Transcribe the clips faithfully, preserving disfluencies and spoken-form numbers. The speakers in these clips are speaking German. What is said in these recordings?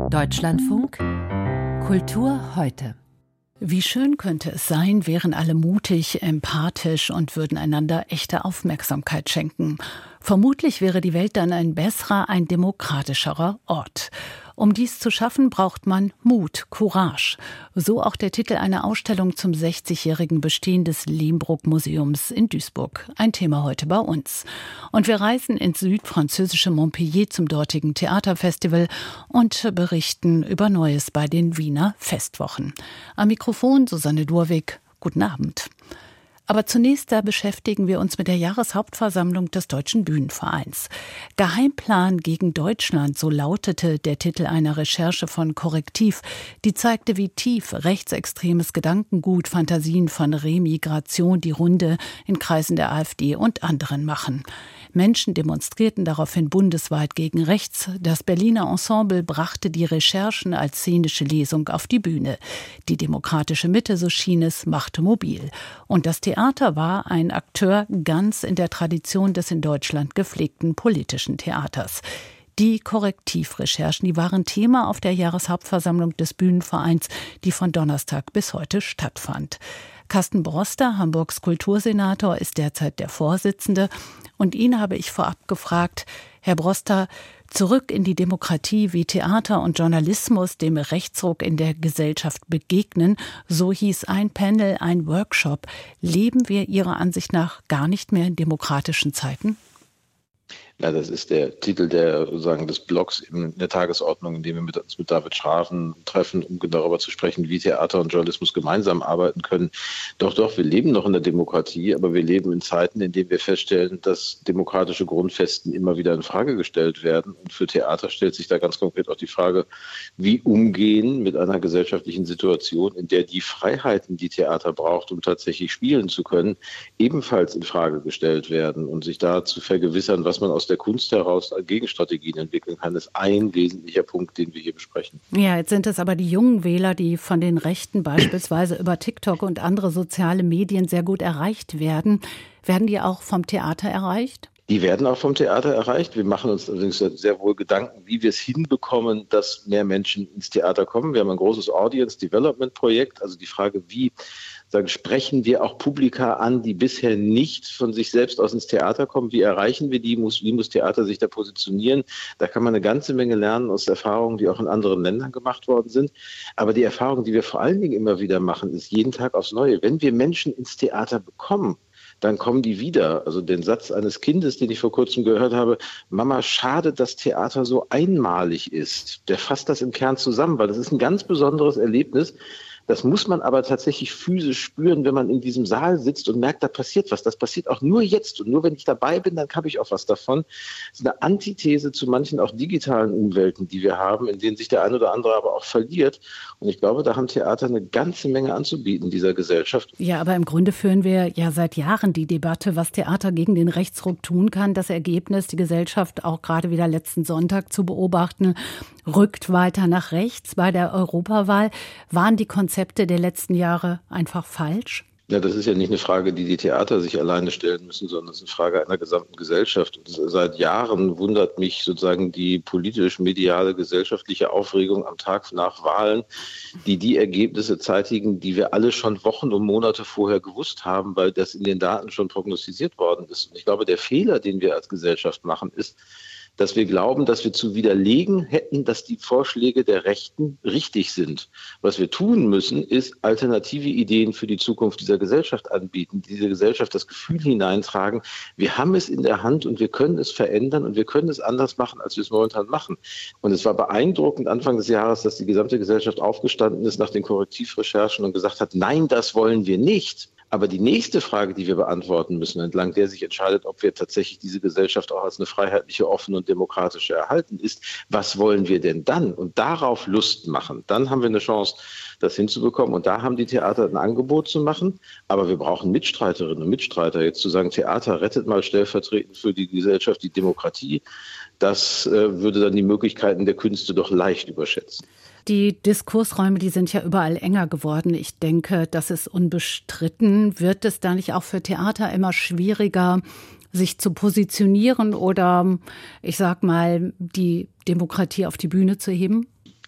Deutschlandfunk Kultur heute. Wie schön könnte es sein, wären alle mutig, empathisch und würden einander echte Aufmerksamkeit schenken. Vermutlich wäre die Welt dann ein besserer, ein demokratischerer Ort. Um dies zu schaffen, braucht man Mut, Courage. So auch der Titel einer Ausstellung zum sechzigjährigen Bestehen des Lehmbruck-Museums in Duisburg. Ein Thema heute bei uns. Und wir reisen ins südfranzösische Montpellier zum dortigen Theaterfestival und berichten über Neues bei den Wiener Festwochen. Am Mikrofon Susanne Durwig. Guten Abend. Aber zunächst da beschäftigen wir uns mit der Jahreshauptversammlung des Deutschen Bühnenvereins. Geheimplan gegen Deutschland, so lautete der Titel einer Recherche von Korrektiv, die zeigte, wie tief rechtsextremes Gedankengut Fantasien von Remigration die Runde in Kreisen der AfD und anderen machen. Menschen demonstrierten daraufhin bundesweit gegen rechts. Das Berliner Ensemble brachte die Recherchen als szenische Lesung auf die Bühne. Die demokratische Mitte, so schien es, machte mobil. Und das Theater war ein Akteur ganz in der Tradition des in Deutschland gepflegten politischen Theaters. Die Korrektivrecherchen, die waren Thema auf der Jahreshauptversammlung des Bühnenvereins, die von Donnerstag bis heute stattfand. Carsten Broster, Hamburgs Kultursenator, ist derzeit der Vorsitzende. Und ihn habe ich vorab gefragt, Herr Broster, zurück in die Demokratie, wie Theater und Journalismus dem Rechtsruck in der Gesellschaft begegnen, so hieß ein Panel, ein Workshop. Leben wir Ihrer Ansicht nach gar nicht mehr in demokratischen Zeiten? Ja, das ist der Titel der, sozusagen, des Blogs in der Tagesordnung, in dem wir mit, uns mit David Schraven treffen, um darüber zu sprechen, wie Theater und Journalismus gemeinsam arbeiten können. Doch, doch, wir leben noch in der Demokratie, aber wir leben in Zeiten, in denen wir feststellen, dass demokratische Grundfesten immer wieder in Frage gestellt werden. Und für Theater stellt sich da ganz konkret auch die Frage, wie umgehen mit einer gesellschaftlichen Situation, in der die Freiheiten, die Theater braucht, um tatsächlich spielen zu können, ebenfalls in Frage gestellt werden. Und sich da zu vergewissern, was man aus der Kunst heraus Gegenstrategien entwickeln kann, ist ein wesentlicher Punkt, den wir hier besprechen. Ja, jetzt sind es aber die jungen Wähler, die von den Rechten beispielsweise über TikTok und andere soziale Medien sehr gut erreicht werden. Werden die auch vom Theater erreicht? Die werden auch vom Theater erreicht. Wir machen uns allerdings sehr wohl Gedanken, wie wir es hinbekommen, dass mehr Menschen ins Theater kommen. Wir haben ein großes Audience Development Projekt, also die Frage, wie sagen, sprechen wir auch Publika an, die bisher nicht von sich selbst aus ins Theater kommen. Wie erreichen wir die? Muss, wie muss Theater sich da positionieren? Da kann man eine ganze Menge lernen aus Erfahrungen, die auch in anderen Ländern gemacht worden sind. Aber die Erfahrung, die wir vor allen Dingen immer wieder machen, ist jeden Tag aufs Neue. Wenn wir Menschen ins Theater bekommen, dann kommen die wieder. Also den Satz eines Kindes, den ich vor kurzem gehört habe, Mama, schade, dass Theater so einmalig ist. Der fasst das im Kern zusammen, weil das ist ein ganz besonderes Erlebnis. Das muss man aber tatsächlich physisch spüren, wenn man in diesem Saal sitzt und merkt, da passiert was. Das passiert auch nur jetzt. Und nur wenn ich dabei bin, dann habe ich auch was davon. Das ist eine Antithese zu manchen auch digitalen Umwelten, die wir haben, in denen sich der ein oder andere aber auch verliert. Und ich glaube, da haben Theater eine ganze Menge anzubieten dieser Gesellschaft. Ja, aber im Grunde führen wir ja seit Jahren die Debatte, was Theater gegen den Rechtsruck tun kann. Das Ergebnis, die Gesellschaft auch gerade wieder letzten Sonntag zu beobachten, rückt weiter nach rechts. Bei der Europawahl waren die Konzepte der letzten Jahre einfach falsch? Ja, das ist ja nicht eine Frage, die die Theater sich alleine stellen müssen, sondern es ist eine Frage einer gesamten Gesellschaft. Und seit Jahren wundert mich sozusagen die politisch-mediale gesellschaftliche Aufregung am Tag nach Wahlen, die die Ergebnisse zeitigen, die wir alle schon Wochen und Monate vorher gewusst haben, weil das in den Daten schon prognostiziert worden ist. Und ich glaube, der Fehler, den wir als Gesellschaft machen, ist, dass wir glauben, dass wir zu widerlegen hätten, dass die Vorschläge der Rechten richtig sind. Was wir tun müssen, ist alternative Ideen für die Zukunft dieser Gesellschaft anbieten, diese Gesellschaft das Gefühl hineintragen, wir haben es in der Hand und wir können es verändern und wir können es anders machen, als wir es momentan machen. Und es war beeindruckend Anfang des Jahres, dass die gesamte Gesellschaft aufgestanden ist nach den Korrektivrecherchen und gesagt hat, nein, das wollen wir nicht. Aber die nächste Frage, die wir beantworten müssen, entlang der sich entscheidet, ob wir tatsächlich diese Gesellschaft auch als eine freiheitliche, offene und demokratische erhalten, ist, was wollen wir denn dann? Und darauf Lust machen. Dann haben wir eine Chance, das hinzubekommen. Und da haben die Theater ein Angebot zu machen. Aber wir brauchen Mitstreiterinnen und Mitstreiter. Jetzt zu sagen, Theater rettet mal stellvertretend für die Gesellschaft die Demokratie, das äh, würde dann die Möglichkeiten der Künste doch leicht überschätzen. Die Diskursräume, die sind ja überall enger geworden. Ich denke, das ist unbestritten. Wird es da nicht auch für Theater immer schwieriger, sich zu positionieren oder, ich sag mal, die Demokratie auf die Bühne zu heben?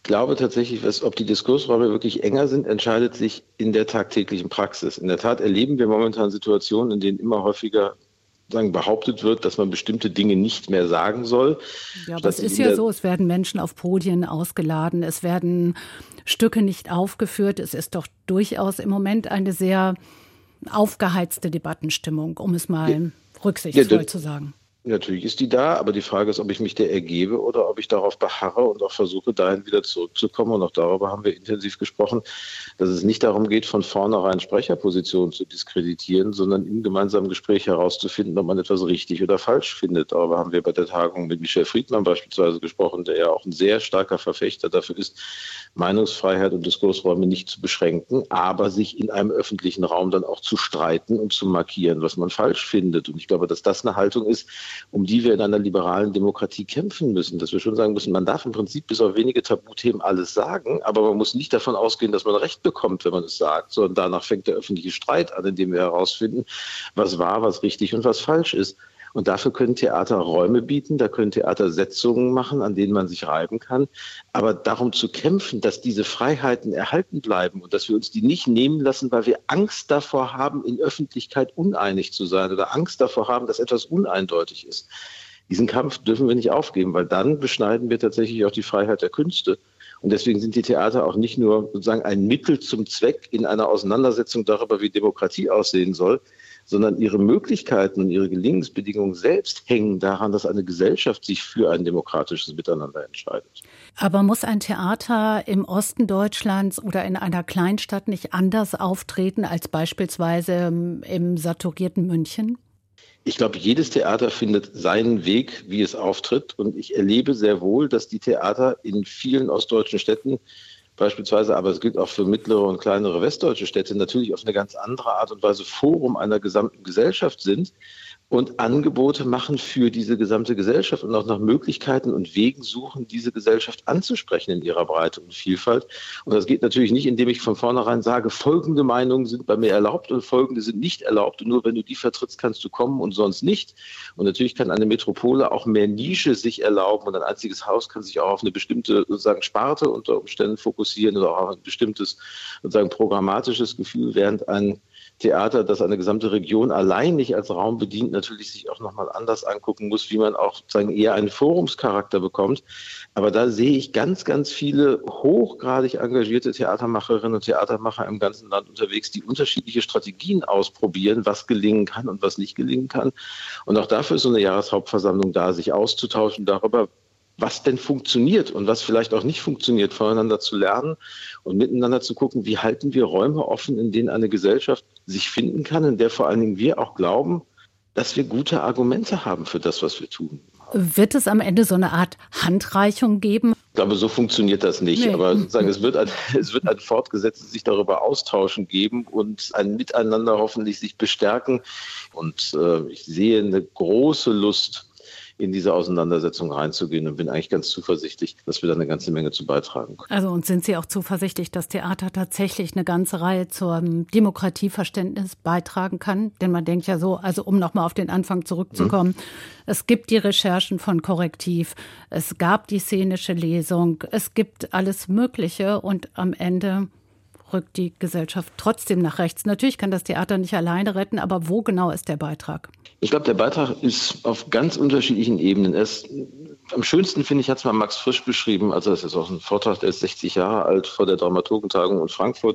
Ich glaube tatsächlich, was, ob die Diskursräume wirklich enger sind, entscheidet sich in der tagtäglichen Praxis. In der Tat erleben wir momentan Situationen, in denen immer häufiger sagen, behauptet wird, dass man bestimmte Dinge nicht mehr sagen soll. Ja, aber es ist ja so, es werden Menschen auf Podien ausgeladen, es werden Stücke nicht aufgeführt. Es ist doch durchaus im Moment eine sehr aufgeheizte Debattenstimmung, um es mal ja, rücksichtsvoll ja, zu sagen. Natürlich ist die da, aber die Frage ist, ob ich mich der ergebe oder ob ich darauf beharre und auch versuche, dahin wieder zurückzukommen. Und auch darüber haben wir intensiv gesprochen, dass es nicht darum geht, von vornherein Sprecherpositionen zu diskreditieren, sondern im gemeinsamen Gespräch herauszufinden, ob man etwas richtig oder falsch findet. Darüber haben wir bei der Tagung mit Michel Friedmann beispielsweise gesprochen, der ja auch ein sehr starker Verfechter dafür ist, Meinungsfreiheit und Diskursräume nicht zu beschränken, aber sich in einem öffentlichen Raum dann auch zu streiten und zu markieren, was man falsch findet. Und ich glaube, dass das eine Haltung ist, um die wir in einer liberalen Demokratie kämpfen müssen, dass wir schon sagen müssen, man darf im Prinzip bis auf wenige Tabuthemen alles sagen, aber man muss nicht davon ausgehen, dass man Recht bekommt, wenn man es sagt, sondern danach fängt der öffentliche Streit an, indem wir herausfinden, was wahr, was richtig und was falsch ist. Und dafür können Theater Räume bieten, da können Theater Setzungen machen, an denen man sich reiben kann. Aber darum zu kämpfen, dass diese Freiheiten erhalten bleiben und dass wir uns die nicht nehmen lassen, weil wir Angst davor haben, in Öffentlichkeit uneinig zu sein oder Angst davor haben, dass etwas uneindeutig ist. Diesen Kampf dürfen wir nicht aufgeben, weil dann beschneiden wir tatsächlich auch die Freiheit der Künste. Und deswegen sind die Theater auch nicht nur sozusagen ein Mittel zum Zweck in einer Auseinandersetzung darüber, wie Demokratie aussehen soll, sondern ihre Möglichkeiten und ihre Gelingensbedingungen selbst hängen daran, dass eine Gesellschaft sich für ein demokratisches Miteinander entscheidet. Aber muss ein Theater im Osten Deutschlands oder in einer Kleinstadt nicht anders auftreten als beispielsweise im saturierten München? Ich glaube, jedes Theater findet seinen Weg, wie es auftritt. Und ich erlebe sehr wohl, dass die Theater in vielen ostdeutschen Städten beispielsweise, aber es gilt auch für mittlere und kleinere westdeutsche Städte, natürlich auf eine ganz andere Art und Weise Forum einer gesamten Gesellschaft sind und Angebote machen für diese gesamte Gesellschaft und auch nach Möglichkeiten und Wegen suchen, diese Gesellschaft anzusprechen in ihrer Breite und Vielfalt. Und das geht natürlich nicht, indem ich von vornherein sage, folgende Meinungen sind bei mir erlaubt und folgende sind nicht erlaubt. Und nur wenn du die vertrittst, kannst du kommen und sonst nicht. Und natürlich kann eine Metropole auch mehr Nische sich erlauben und ein einziges Haus kann sich auch auf eine bestimmte sozusagen Sparte unter Umständen fokussieren oder auch auf ein bestimmtes sozusagen programmatisches Gefühl, während ein Theater, das eine gesamte Region allein nicht als Raum bedient, natürlich sich auch nochmal anders angucken muss, wie man auch sozusagen eher einen Forumscharakter bekommt. Aber da sehe ich ganz, ganz viele hochgradig engagierte Theatermacherinnen und Theatermacher im ganzen Land unterwegs, die unterschiedliche Strategien ausprobieren, was gelingen kann und was nicht gelingen kann. Und auch dafür ist so eine Jahreshauptversammlung da, sich auszutauschen darüber, was denn funktioniert und was vielleicht auch nicht funktioniert, voneinander zu lernen und miteinander zu gucken, wie halten wir Räume offen, in denen eine Gesellschaft sich finden kann, in der vor allen Dingen wir auch glauben, dass wir gute Argumente haben für das, was wir tun. Wird es am Ende so eine Art Handreichung geben? Ich glaube, so funktioniert das nicht. Nee. Aber sozusagen, es wird ein, es wird ein fortgesetztes sich darüber austauschen geben und ein Miteinander hoffentlich sich bestärken. Und äh, ich sehe eine große Lust, in diese Auseinandersetzung reinzugehen und bin eigentlich ganz zuversichtlich, dass wir da eine ganze Menge zu beitragen können. Also und sind Sie auch zuversichtlich, dass Theater tatsächlich eine ganze Reihe zum Demokratieverständnis beitragen kann? Denn man denkt ja so, also um nochmal auf den Anfang zurückzukommen, mhm. es gibt die Recherchen von Korrektiv, es gab die szenische Lesung, es gibt alles Mögliche und am Ende rückt die Gesellschaft trotzdem nach rechts. Natürlich kann das Theater nicht alleine retten, aber wo genau ist der Beitrag? Ich glaube, der Beitrag ist auf ganz unterschiedlichen Ebenen. Es, am schönsten, finde ich, hat es mal Max Frisch beschrieben, also das ist auch ein Vortrag, der ist sechzig Jahre alt, vor der Dramaturgentagung in Frankfurt.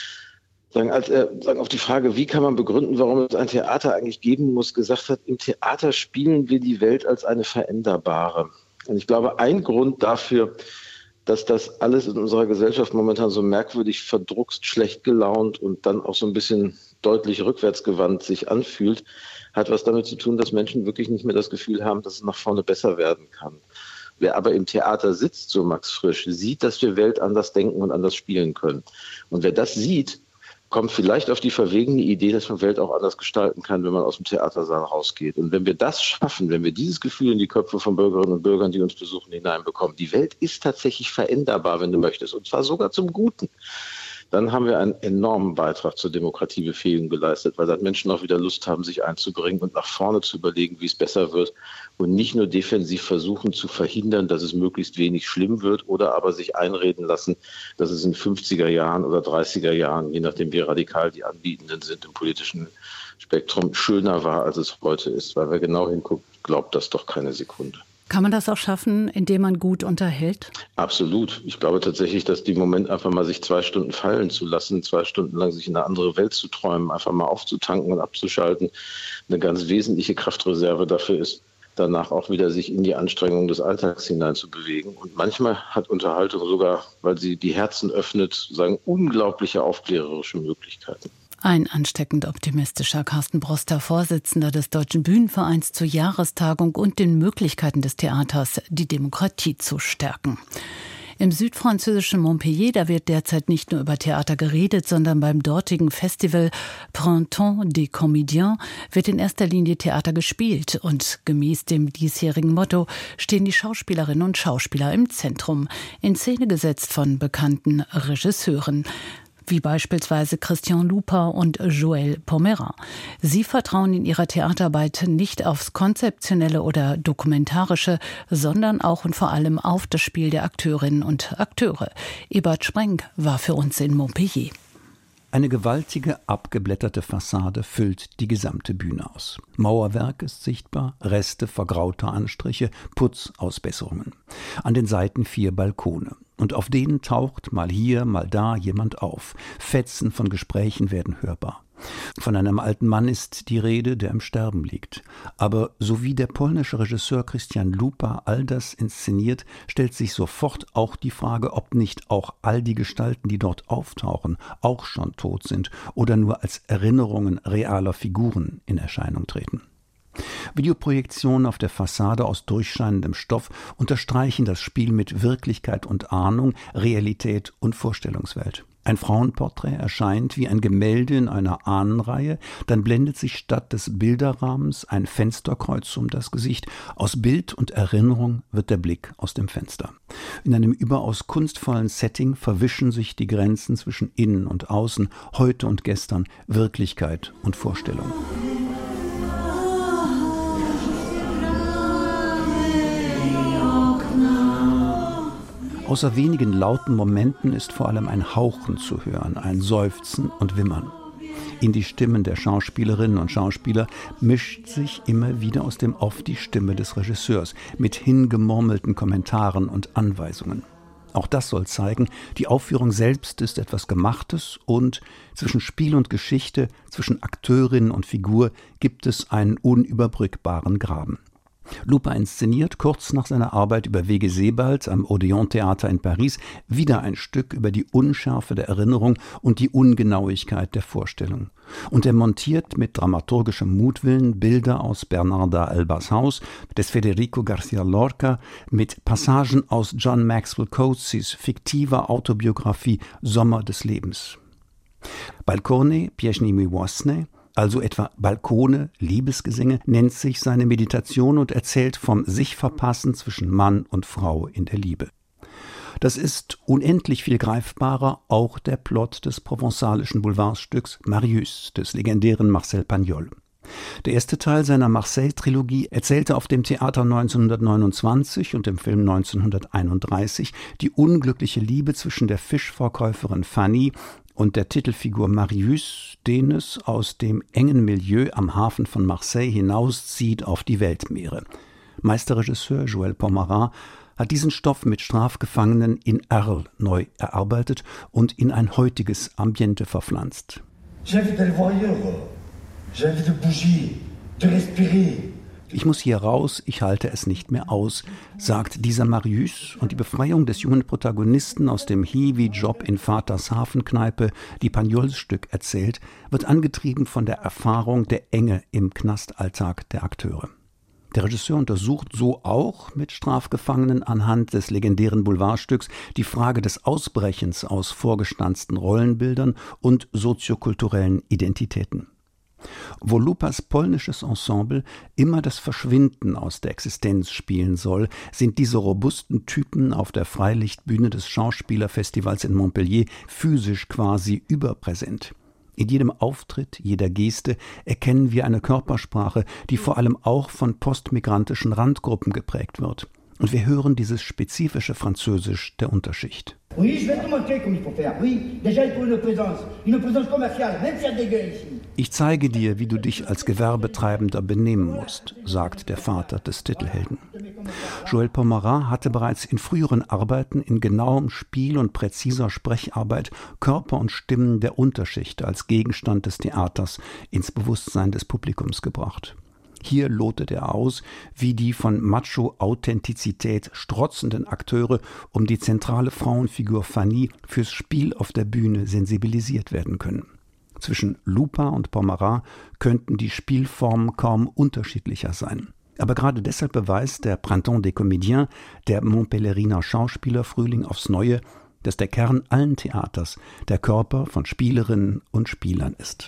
Sagen, als er sagen, auf die Frage, wie kann man begründen, warum es ein Theater eigentlich geben muss, gesagt hat, im Theater spielen wir die Welt als eine veränderbare. Und ich glaube, ein Grund dafür, dass das alles in unserer Gesellschaft momentan so merkwürdig verdruckst, schlecht gelaunt und dann auch so ein bisschen deutlich rückwärtsgewandt sich anfühlt, hat was damit zu tun, dass Menschen wirklich nicht mehr das Gefühl haben, dass es nach vorne besser werden kann. Wer aber im Theater sitzt, so Max Frisch, sieht, dass wir Welt anders denken und anders spielen können. Und wer das sieht, kommt vielleicht auf die verwegene Idee, dass man Welt auch anders gestalten kann, wenn man aus dem Theatersaal rausgeht. Und wenn wir das schaffen, wenn wir dieses Gefühl in die Köpfe von Bürgerinnen und Bürgern, die uns besuchen, hineinbekommen, die Welt ist tatsächlich veränderbar, wenn du möchtest, und zwar sogar zum Guten, dann haben wir einen enormen Beitrag zur Demokratiebefähigung geleistet, weil dann Menschen auch wieder Lust haben, sich einzubringen und nach vorne zu überlegen, wie es besser wird und nicht nur defensiv versuchen zu verhindern, dass es möglichst wenig schlimm wird oder aber sich einreden lassen, dass es in fünfziger Jahren oder dreißiger Jahren, je nachdem wie radikal die Anbietenden sind im politischen Spektrum, schöner war, als es heute ist. Weil wer genau hinguckt, glaubt das doch keine Sekunde. Kann man das auch schaffen, indem man gut unterhält? Absolut. Ich glaube tatsächlich, dass die Moment einfach mal sich zwei Stunden fallen zu lassen, zwei Stunden lang sich in eine andere Welt zu träumen, einfach mal aufzutanken und abzuschalten, eine ganz wesentliche Kraftreserve dafür ist, danach auch wieder sich in die Anstrengungen des Alltags hinein zu bewegen. Und manchmal hat Unterhaltung sogar, weil sie die Herzen öffnet, sagen, unglaubliche aufklärerische Möglichkeiten. Ein ansteckend optimistischer Carsten Broster, Vorsitzender des Deutschen Bühnenvereins zur Jahrestagung und den Möglichkeiten des Theaters, die Demokratie zu stärken. Im südfranzösischen Montpellier, da wird derzeit nicht nur über Theater geredet, sondern beim dortigen Festival Printemps des Comédiens wird in erster Linie Theater gespielt. Und gemäß dem diesjährigen Motto stehen die Schauspielerinnen und Schauspieler im Zentrum, in Szene gesetzt von bekannten Regisseuren, wie beispielsweise Christian Lupa und Joël Pomeran. Sie vertrauen in ihrer Theaterarbeit nicht aufs Konzeptionelle oder Dokumentarische, sondern auch und vor allem auf das Spiel der Akteurinnen und Akteure. Ebert Spreng war für uns in Montpellier. Eine gewaltige, abgeblätterte Fassade füllt die gesamte Bühne aus. Mauerwerk ist sichtbar, Reste vergrauter Anstriche, Putzausbesserungen. An den Seiten vier Balkone. Und auf denen taucht mal hier, mal da jemand auf. Fetzen von Gesprächen werden hörbar. Von einem alten Mann ist die Rede, der im Sterben liegt. Aber so wie der polnische Regisseur Christian Lupa all das inszeniert, stellt sich sofort auch die Frage, ob nicht auch all die Gestalten, die dort auftauchen, auch schon tot sind oder nur als Erinnerungen realer Figuren in Erscheinung treten. Videoprojektionen auf der Fassade aus durchscheinendem Stoff unterstreichen das Spiel mit Wirklichkeit und Ahnung, Realität und Vorstellungswelt. Ein Frauenporträt erscheint wie ein Gemälde in einer Ahnenreihe, dann blendet sich statt des Bilderrahmens ein Fensterkreuz um das Gesicht. Aus Bild und Erinnerung wird der Blick aus dem Fenster. In einem überaus kunstvollen Setting verwischen sich die Grenzen zwischen Innen und Außen, heute und gestern, Wirklichkeit und Vorstellung. Außer wenigen lauten Momenten ist vor allem ein Hauchen zu hören, ein Seufzen und Wimmern. In die Stimmen der Schauspielerinnen und Schauspieler mischt sich immer wieder aus dem Off die Stimme des Regisseurs mit hingemurmelten Kommentaren und Anweisungen. Auch das soll zeigen, die Aufführung selbst ist etwas Gemachtes und zwischen Spiel und Geschichte, zwischen Akteurin und Figur gibt es einen unüberbrückbaren Graben. Lupa inszeniert kurz nach seiner Arbeit über Wege Sebald am Odéon-Theater in Paris wieder ein Stück über die Unschärfe der Erinnerung und die Ungenauigkeit der Vorstellung. Und er montiert mit dramaturgischem Mutwillen Bilder aus Bernarda Albas Haus, des Federico García Lorca, mit Passagen aus John Maxwell Coetzee fiktiver Autobiografie Sommer des Lebens. Balcone Pieśni miłosne, also etwa Balkone, Liebesgesänge, nennt sich seine Meditation und erzählt vom Sich-Verpassen zwischen Mann und Frau in der Liebe. Das ist unendlich viel greifbarer auch der Plot des provenzalischen Boulevardstücks Marius des legendären Marcel Pagnol. Der erste Teil seiner Marseille-Trilogie erzählte auf dem Theater neunzehnhundertneunundzwanzig und im Film neunzehnhunderteinunddreißig die unglückliche Liebe zwischen der Fischverkäuferin Fanny und der Titelfigur Marius, den es aus dem engen Milieu am Hafen von Marseille hinauszieht auf die Weltmeere. Meisterregisseur Joël Pomeran hat diesen Stoff mit Strafgefangenen in Arles neu erarbeitet und in ein heutiges Ambiente verpflanzt. J'invite le voyeur, j'invite de bouger, de respirer. Ich muss hier raus, ich halte es nicht mehr aus, sagt dieser Marius, und die Befreiung des jungen Protagonisten aus dem Hiwi-Job in Vaters Hafenkneipe, die Pagnols Stück erzählt, wird angetrieben von der Erfahrung der Enge im Knastalltag der Akteure. Der Regisseur untersucht so auch mit Strafgefangenen anhand des legendären Boulevardstücks die Frage des Ausbrechens aus vorgestanzten Rollenbildern und soziokulturellen Identitäten. Wo Lupas polnisches Ensemble immer das Verschwinden aus der Existenz spielen soll, sind diese robusten Typen auf der Freilichtbühne des Schauspielerfestivals in Montpellier physisch quasi überpräsent. In jedem Auftritt, jeder Geste erkennen wir eine Körpersprache, die vor allem auch von postmigrantischen Randgruppen geprägt wird. Und wir hören dieses spezifische Französisch der Unterschicht. Ich zeige dir, wie du dich als Gewerbetreibender benehmen musst, sagt der Vater des Titelhelden. Joël Pomarat hatte bereits in früheren Arbeiten in genauem Spiel und präziser Sprecharbeit Körper und Stimmen der Unterschicht als Gegenstand des Theaters ins Bewusstsein des Publikums gebracht. Hier lotet er aus, wie die von Macho-Authentizität strotzenden Akteure um die zentrale Frauenfigur Fanny fürs Spiel auf der Bühne sensibilisiert werden können. Zwischen Lupa und Pomarat könnten die Spielformen kaum unterschiedlicher sein. Aber gerade deshalb beweist der Printemps des Comédiens, der Montpellieriner Schauspielerfrühling aufs Neue, dass der Kern allen Theaters der Körper von Spielerinnen und Spielern ist.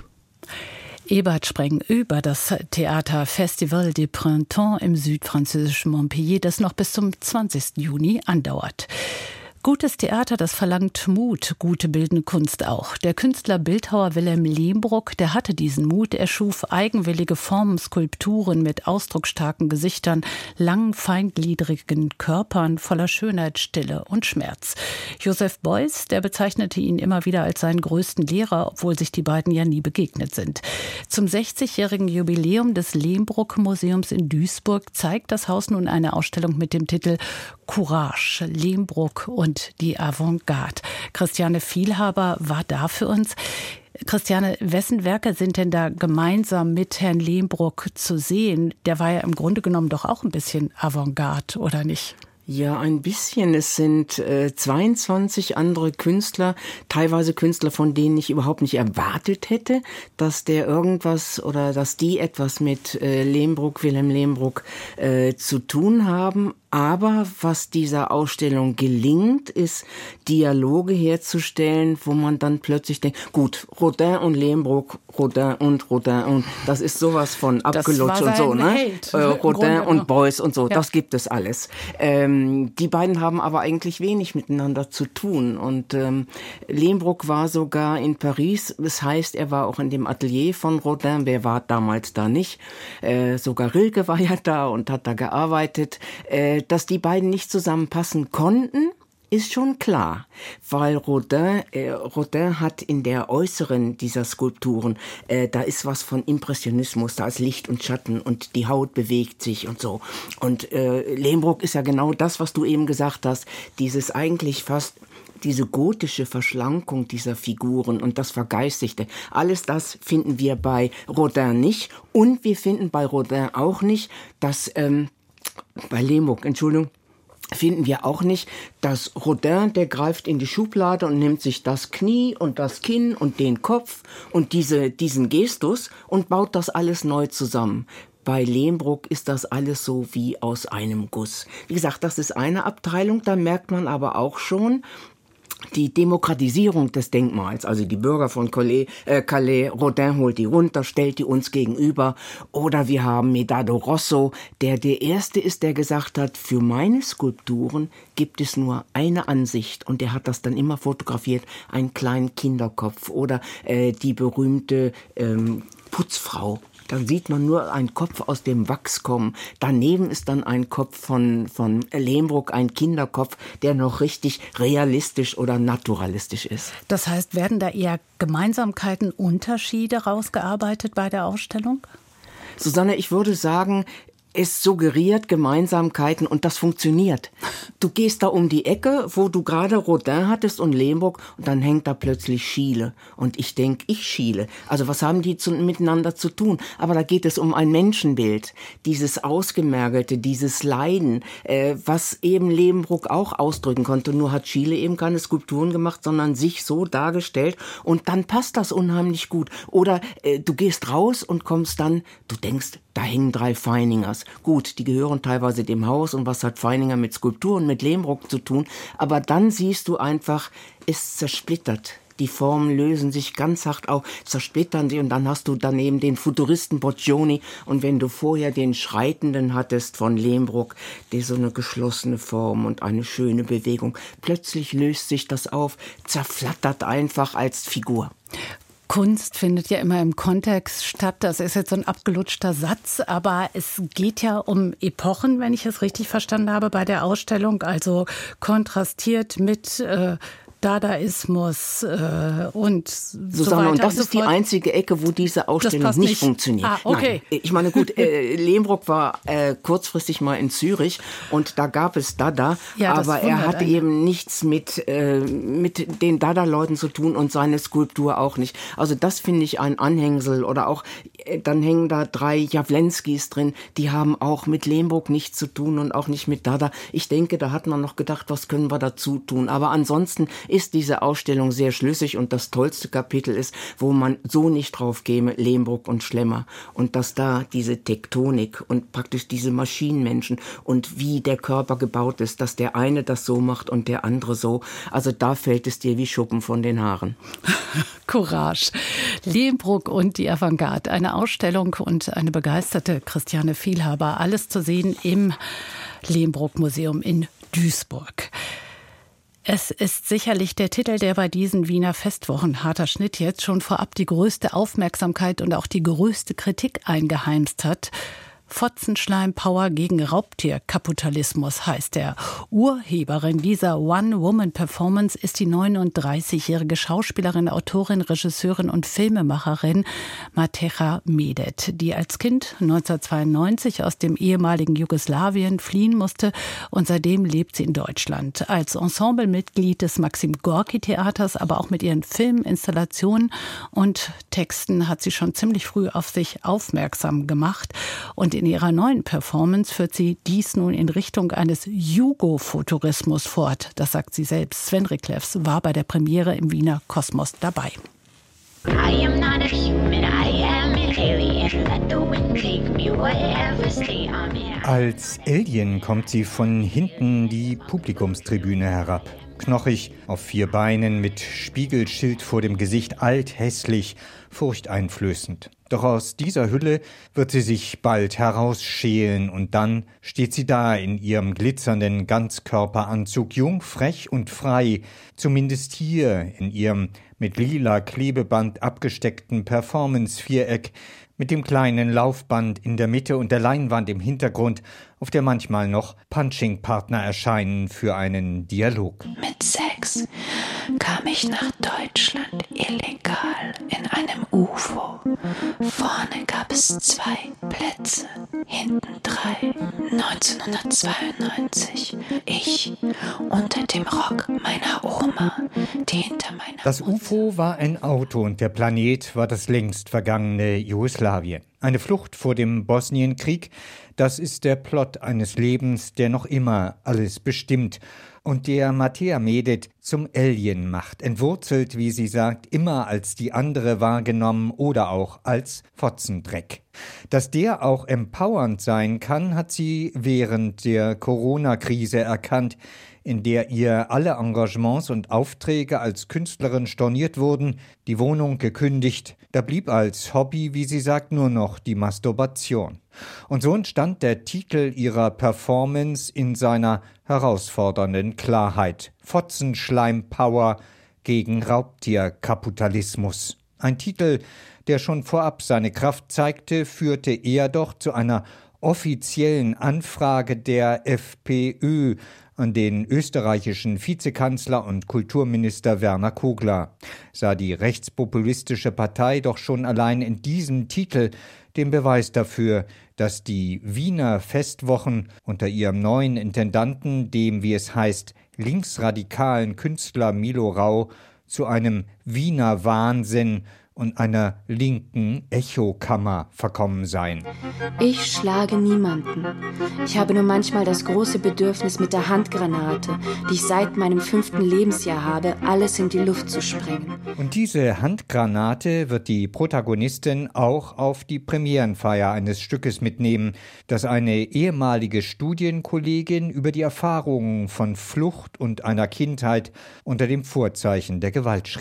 Ebert spreng über das Theater Festival des Printemps im südfranzösischen Montpellier, das noch bis zum zwanzigsten Juni andauert. Gutes Theater, das verlangt Mut, gute bildende Kunst auch. Der Künstler Bildhauer Wilhelm Lehmbruck, der hatte diesen Mut. Er schuf eigenwillige Formen, Skulpturen mit ausdrucksstarken Gesichtern, langen, feingliedrigen Körpern voller Schönheit, Stille und Schmerz. Joseph Beuys, der bezeichnete ihn immer wieder als seinen größten Lehrer, obwohl sich die beiden ja nie begegnet sind. Zum sechzigjährigen Jubiläum des Lehmbruck-Museums in Duisburg zeigt das Haus nun eine Ausstellung mit dem Titel Courage, Lehmbruck und die Avantgarde. Christiane Vielhaber war da für uns. Christiane, wessen Werke sind denn da gemeinsam mit Herrn Lehmbruck zu sehen? Der war ja im Grunde genommen doch auch ein bisschen Avantgarde, oder nicht? Ja, ein bisschen. Es sind äh, zweiundzwanzig andere Künstler, teilweise Künstler, von denen ich überhaupt nicht erwartet hätte, dass der irgendwas oder dass die etwas mit äh, Lehmbruck, Wilhelm Lehmbruck äh, zu tun haben. Aber was dieser Ausstellung gelingt, ist, Dialoge herzustellen, wo man dann plötzlich denkt, gut, Rodin und Lehmbruck, Rodin und Rodin und das ist sowas von abgelutscht und so, ne? Held, äh, Rodin und ja. Beuys und so, ja. Das gibt es alles. Ähm, die beiden haben aber eigentlich wenig miteinander zu tun und ähm, Lehmbruck war sogar in Paris, das heißt, er war auch in dem Atelier von Rodin, wer war damals da nicht? Äh, sogar Rilke war ja da und hat da gearbeitet. Äh, Dass die beiden nicht zusammenpassen konnten, ist schon klar, weil Rodin, äh, Rodin hat in der Äußeren dieser Skulpturen, äh, da ist was von Impressionismus, da ist Licht und Schatten und die Haut bewegt sich und so. Und äh, Lehmbruck ist ja genau das, was du eben gesagt hast, dieses eigentlich fast diese gotische Verschlankung dieser Figuren und das Vergeistigte. Alles das finden wir bei Rodin nicht und wir finden bei Rodin auch nicht, dass ähm, bei Lehmbruck, Entschuldigung, finden wir auch nicht, dass Rodin, der greift in die Schublade und nimmt sich das Knie und das Kinn und den Kopf und diese, diesen Gestus und baut das alles neu zusammen. Bei Lehmbruck ist das alles so wie aus einem Guss. Wie gesagt, das ist eine Abteilung, da merkt man aber auch schon, die Demokratisierung des Denkmals, also die Bürger von Calais, äh, Calais, Rodin holt die runter, stellt die uns gegenüber. Oder wir haben Medado Rosso, der der Erste ist, der gesagt hat, für meine Skulpturen gibt es nur eine Ansicht. Und der hat das dann immer fotografiert, einen kleinen Kinderkopf. Oder äh, die berühmte ähm, Putzfrau. Dann sieht man nur einen Kopf aus dem Wachs kommen. Daneben ist dann ein Kopf von, von Lehmbruck, ein Kinderkopf, der noch richtig realistisch oder naturalistisch ist. Das heißt, werden da eher Gemeinsamkeiten, Unterschiede rausgearbeitet bei der Ausstellung? Susanne, ich würde sagen, es suggeriert Gemeinsamkeiten und das funktioniert. Du gehst da um die Ecke, wo du gerade Rodin hattest und Lehmbruck und dann hängt da plötzlich Schiele. Und ich denke, ich schiele. Also was haben die zu, miteinander zu tun? Aber da geht es um ein Menschenbild. Dieses Ausgemergelte, dieses Leiden, äh, was eben Lehmbruck auch ausdrücken konnte. Nur hat Schiele eben keine Skulpturen gemacht, sondern sich so dargestellt. Und dann passt das unheimlich gut. Oder äh, du gehst raus und kommst dann, du denkst, da hängen drei Feiningers. Gut, die gehören teilweise dem Haus und was hat Feininger mit Skulpturen, mit Lehmbruck zu tun? Aber dann siehst du einfach, es zersplittert. die Formen lösen sich ganz hart auf, zersplittern sie und dann hast du daneben den Futuristen Boccioni und wenn du vorher den Schreitenden hattest von Lehmbruck, der so eine geschlossene Form und eine schöne Bewegung, plötzlich löst sich das auf, zerflattert einfach als Figur. Kunst findet ja immer im Kontext statt. Das ist jetzt so ein abgelutschter Satz, aber es geht ja um Epochen, wenn ich es richtig verstanden habe, bei der Ausstellung. Also kontrastiert mit äh, Dadaismus äh, und Susanne, so weiter. Und das und so ist die einzige Ecke, wo diese Ausstellung nicht, nicht funktioniert. Ah, okay. Nein, ich meine, gut, äh, Lehmbruck war äh, kurzfristig mal in Zürich und da gab es Dada, ja, aber er hatte einen. eben nichts mit, äh, mit den Dada-Leuten zu tun und seine Skulptur auch nicht. Also das finde ich ein Anhängsel oder auch, äh, dann hängen da drei Jawlenskis drin, die haben auch mit Lehmbruck nichts zu tun und auch nicht mit Dada. Ich denke, da hat man noch gedacht, was können wir dazu tun, aber ansonsten ist diese Ausstellung sehr schlüssig und das tollste Kapitel ist, wo man so nicht drauf käme, Lehmbruck und Schlemmer und dass da diese Tektonik und praktisch diese Maschinenmenschen und wie der Körper gebaut ist, dass der eine das so macht und der andere so, also da fällt es dir wie Schuppen von den Haaren. Courage. Lehmbruck und die Avantgarde, eine Ausstellung und eine begeisterte Christiane Vielhaber, alles zu sehen im Lehmbruck-Museum in Duisburg. Es ist sicherlich der Titel, der bei diesen Wiener Festwochen, harter Schnitt jetzt, schon vorab die größte Aufmerksamkeit und auch die größte Kritik eingeheimst hat. Fotzenschleim-Power gegen Raubtierkapitalismus heißt er. Urheberin dieser One-Woman-Performance ist die neununddreißigjährige Schauspielerin, Autorin, Regisseurin und Filmemacherin Mateja Medet, die als Kind neunzehnhundertzweiundneunzig aus dem ehemaligen Jugoslawien fliehen musste und seitdem lebt sie in Deutschland. Als Ensemblemitglied des Maxim-Gorki-Theaters, aber auch mit ihren Filmen, Installationen und Texten hat sie schon ziemlich früh auf sich aufmerksam gemacht. Und in ihrer neuen Performance führt sie dies nun in Richtung eines Jugofuturismus fort. Das sagt sie selbst. Sven Riklefs war bei der Premiere im Wiener Kosmos dabei. I am not a human, I am an alien. Let the wind take me wherever, stay on me. Als Alien kommt sie von hinten die Publikumstribüne herab. Knochig, auf vier Beinen, mit Spiegelschild vor dem Gesicht, alt, hässlich, furchteinflößend. Doch aus dieser Hülle wird sie sich bald herausschälen und dann steht sie da in ihrem glitzernden Ganzkörperanzug, jung, frech und frei, zumindest hier in ihrem mit lila Klebeband abgesteckten Performance-Viereck, mit dem kleinen Laufband in der Mitte und der Leinwand im Hintergrund, auf der manchmal noch Punching-Partner erscheinen für einen Dialog. Mit sechs kam ich nach Deutschland illegal in einem U F O. Vorne gab es zwei Plätze, hinten drei. neunzehnhundertzweiundneunzig. Ich unter dem Rock meiner Oma, die hinter meiner Das U F O war ein Auto und der Planet war das längst vergangene Jugoslawien. Eine Flucht vor dem Bosnienkrieg, das ist der Plot eines Lebens, der noch immer alles bestimmt und der Mateja Medet zum Alien macht, entwurzelt, wie sie sagt, immer als die andere wahrgenommen oder auch als Fotzendreck. Dass der auch empowernd sein kann, hat sie während der Corona-Krise erkannt, in der ihr alle Engagements und Aufträge als Künstlerin storniert wurden, die Wohnung gekündigt. Da blieb als Hobby, wie sie sagt, nur noch die Masturbation. Und so entstand der Titel ihrer Performance in seiner herausfordernden Klarheit. Fotzenschleim-Power gegen Raubtierkapitalismus. Ein Titel, der schon vorab seine Kraft zeigte, führte eher doch zu einer offiziellen Anfrage der FPÖ an den österreichischen Vizekanzler und Kulturminister Werner Kogler. Sah die rechtspopulistische Partei doch schon allein in diesem Titel den Beweis dafür, dass die Wiener Festwochen unter ihrem neuen Intendanten, dem, wie es heißt, linksradikalen Künstler Milo Rau, zu einem Wiener Wahnsinn und einer linken Echokammer verkommen seien. Ich schlage niemanden. Ich habe nur manchmal das große Bedürfnis, mit der Handgranate, die ich seit meinem fünften Lebensjahr habe, alles in die Luft zu sprengen. Und diese Handgranate wird die Protagonistin auch auf die Premierenfeier eines Stückes mitnehmen, das eine ehemalige Studienkollegin über die Erfahrungen von Flucht und einer Kindheit unter dem Vorzeichen der Gewalt schrieb.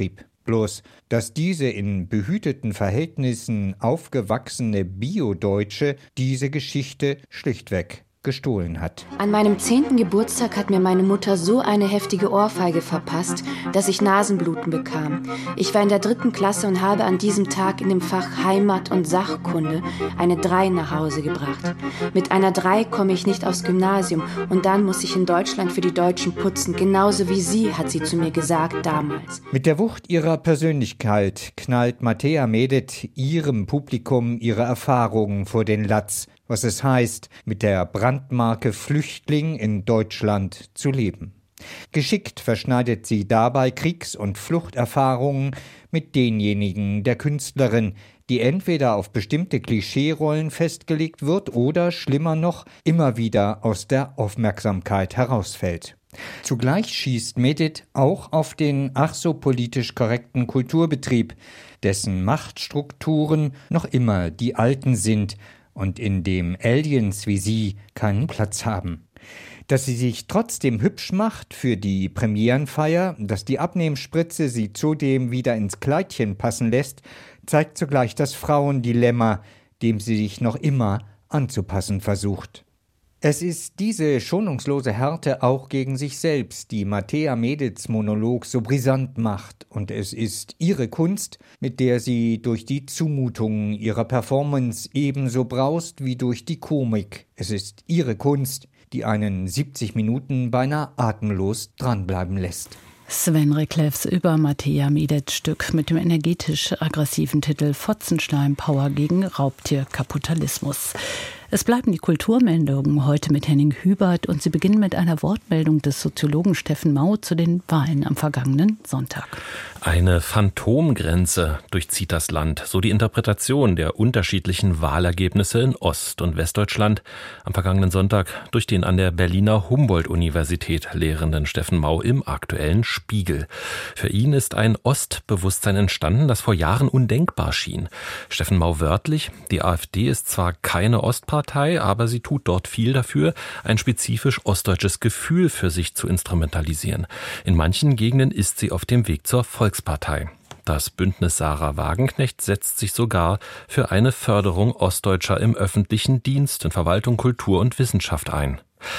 bloß, dass diese in behüteten Verhältnissen aufgewachsene Bio-Deutsche diese Geschichte schlichtweg gestohlen hat. An meinem zehnten Geburtstag hat mir meine Mutter so eine heftige Ohrfeige verpasst, dass ich Nasenbluten bekam. Ich war in der dritten Klasse und habe an diesem Tag in dem Fach Heimat- und Sachkunde eine drei nach Hause gebracht. Mit einer drei komme ich nicht aufs Gymnasium und dann muss ich in Deutschland für die Deutschen putzen, genauso wie sie, hat sie zu mir gesagt damals. Mit der Wucht ihrer Persönlichkeit knallt Mattea Medit ihrem Publikum ihre Erfahrungen vor den Latz, was es heißt, mit der Brandmarke Flüchtling in Deutschland zu leben. Geschickt verschneidet sie dabei Kriegs- und Fluchterfahrungen mit denjenigen der Künstlerin, die entweder auf bestimmte Klischeerollen festgelegt wird oder, schlimmer noch, immer wieder aus der Aufmerksamkeit herausfällt. Zugleich schießt Medit auch auf den ach so politisch korrekten Kulturbetrieb, dessen Machtstrukturen noch immer die alten sind und in dem Aliens wie sie keinen Platz haben. Dass sie sich trotzdem hübsch macht für die Premierenfeier, dass die Abnehmspritze sie zudem wieder ins Kleidchen passen lässt, zeigt zugleich das Frauendilemma, dem sie sich noch immer anzupassen versucht. Es ist diese schonungslose Härte auch gegen sich selbst, die Mattea Medits Monolog so brisant macht, und es ist ihre Kunst, mit der sie durch die Zumutungen ihrer Performance ebenso braust wie durch die Komik. Es ist ihre Kunst, die einen siebzig Minuten beinahe atemlos dranbleiben lässt. Sven Reklefs über Mattea Medits Stück mit dem energetisch-aggressiven Titel Fotzenschleim-Power gegen Raubtierkapitalismus. Es bleiben die Kulturmeldungen heute mit Henning Hubert und sie beginnen mit einer Wortmeldung des Soziologen Steffen Mau zu den Wahlen am vergangenen Sonntag. Eine Phantomgrenze durchzieht das Land, so die Interpretation der unterschiedlichen Wahlergebnisse in Ost- und Westdeutschland am vergangenen Sonntag durch den an der Berliner Humboldt-Universität lehrenden Steffen Mau im aktuellen Spiegel. Für ihn ist ein Ostbewusstsein entstanden, das vor Jahren undenkbar schien. Steffen Mau wörtlich: Die AfD ist zwar keine Ostpartei, aber sie tut dort viel dafür, ein spezifisch ostdeutsches Gefühl für sich zu instrumentalisieren. In manchen Gegenden ist sie auf dem Weg zur Volkspartei. Das Bündnis Sarah Wagenknecht setzt sich sogar für eine Förderung Ostdeutscher im öffentlichen Dienst, in Verwaltung, Kultur und Wissenschaft ein.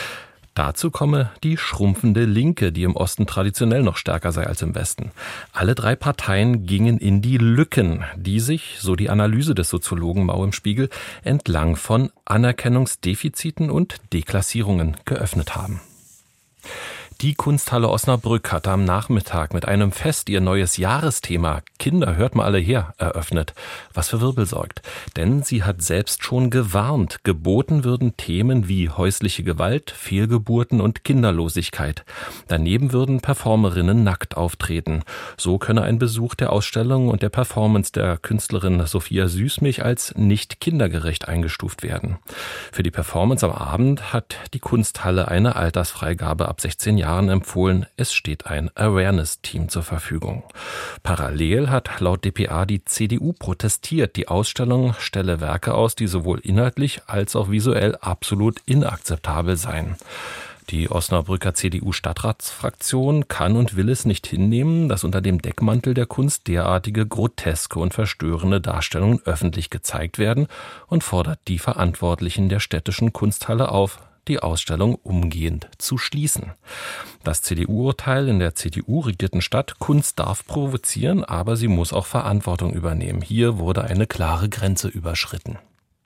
Dazu komme die schrumpfende Linke, die im Osten traditionell noch stärker sei als im Westen. Alle drei Parteien gingen in die Lücken, die sich, so die Analyse des Soziologen Mau im Spiegel, entlang von Anerkennungsdefiziten und Deklassierungen geöffnet haben. Die Kunsthalle Osnabrück hatte am Nachmittag mit einem Fest ihr neues Jahresthema Kinder, hört mal alle her, eröffnet, was für Wirbel sorgt. Denn sie hat selbst schon gewarnt, geboten würden Themen wie häusliche Gewalt, Fehlgeburten und Kinderlosigkeit. Daneben würden Performerinnen nackt auftreten. So könne ein Besuch der Ausstellung und der Performance der Künstlerin Sophia Süßmilch als nicht kindergerecht eingestuft werden. Für die Performance am Abend hat die Kunsthalle eine Altersfreigabe ab sechzehn Jahren empfohlen. Es steht ein Awareness-Team zur Verfügung. Parallel hat laut D P A die C D U protestiert. Die Ausstellung stelle Werke aus, die sowohl inhaltlich als auch visuell absolut inakzeptabel seien. Die Osnabrücker C D U-Stadtratsfraktion kann und will es nicht hinnehmen, dass unter dem Deckmantel der Kunst derartige groteske und verstörende Darstellungen öffentlich gezeigt werden und fordert die Verantwortlichen der städtischen Kunsthalle auf, die Ausstellung umgehend zu schließen. Das C D U-Urteil in der C D U-regierten Stadt: Kunst darf provozieren, aber sie muss auch Verantwortung übernehmen. Hier wurde eine klare Grenze überschritten.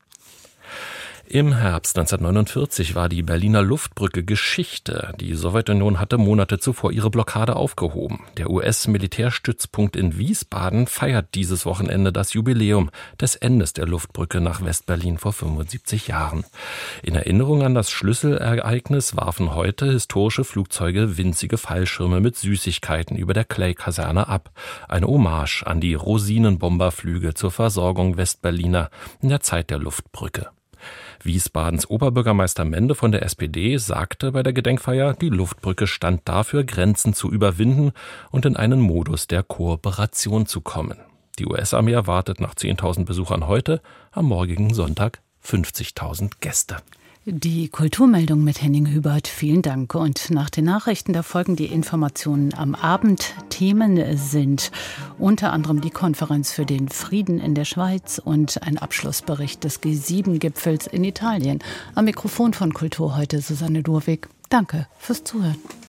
Im Herbst neunzehnhundertneunundvierzig war die Berliner Luftbrücke Geschichte. Die Sowjetunion hatte Monate zuvor ihre Blockade aufgehoben. Der U S-Militärstützpunkt in Wiesbaden feiert dieses Wochenende das Jubiläum des Endes der Luftbrücke nach Westberlin vor fünfundsiebzig Jahren. In Erinnerung an das Schlüsselereignis warfen heute historische Flugzeuge winzige Fallschirme mit Süßigkeiten über der Clay-Kaserne ab. Eine Hommage an die Rosinenbomberflüge zur Versorgung Westberliner in der Zeit der Luftbrücke. Wiesbadens Oberbürgermeister Mende von der S P D sagte bei der Gedenkfeier, die Luftbrücke stand dafür, Grenzen zu überwinden und in einen Modus der Kooperation zu kommen. Die U S-Armee erwartet nach zehntausend Besuchern heute am morgigen Sonntag fünfzigtausend Gäste. Die Kulturmeldung mit Henning Hubert, vielen Dank. Und nach den Nachrichten, da folgen die Informationen am Abend. Themen sind unter anderem die Konferenz für den Frieden in der Schweiz und ein Abschlussbericht des G sieben Gipfels in Italien. Am Mikrofon von Kultur heute Susanne Durwig. Danke fürs Zuhören.